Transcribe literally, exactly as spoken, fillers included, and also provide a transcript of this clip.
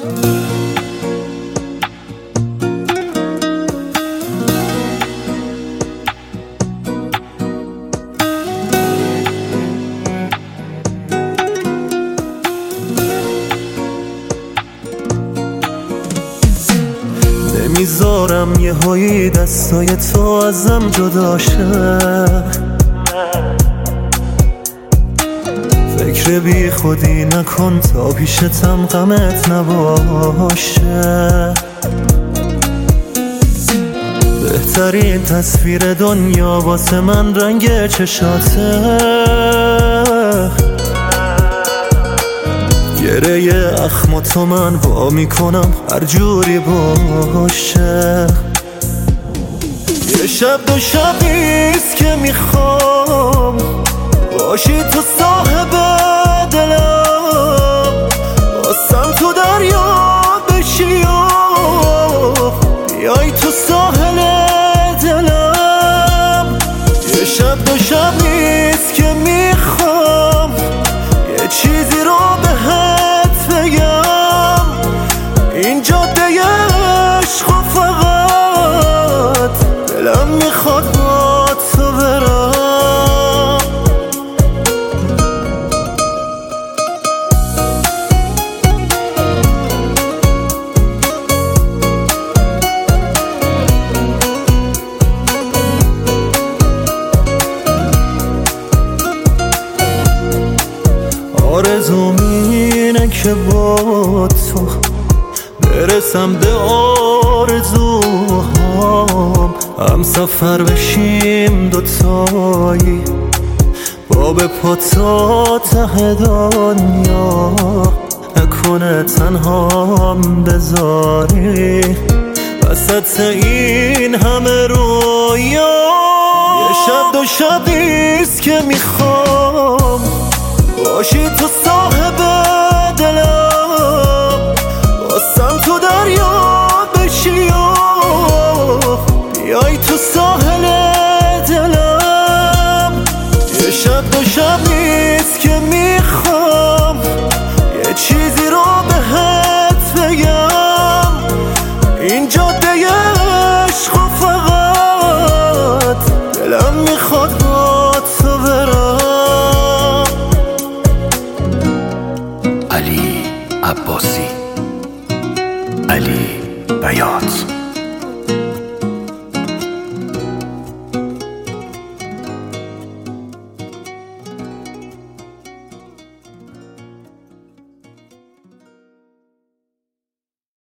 نمیذارم یه هایی دستای تو ازم جدا شه، فکر بی خودی نکن تا پیشتم غمت نباشه. بهترین تصویر دنیا واسه من رنگ چشاته، گره اخم تو من وا میکنم هر جوری باشه. یه شب دو شب نیست که میخوام باشی تو صاحب دلم، واسم تو دریا بشی و بیای تو ساحل دلم. یه شب دو شب نیست که میخوام یه چیزی رو بهت بگم، این جاده عشق و فقط دلم میخواد با تو برم. آرزوم اینه که با تو برسم به آرزوهام، هم سفر بشیم دوتایی با به پا تا ته دنیا، نکنه تنهام بذاری وسط این همه رویا. یه شب دو شب نیست که میخوام باشی تو صاحب دلم، واسم تو دریا بشی و بیای تو ساحل دلم. یه شب دو شب نیست که میخوام یه چیزی رو بهت بگم، این جاده عشق و فقط دلم میخواد با تو برم. علی عباسی، علی بیات.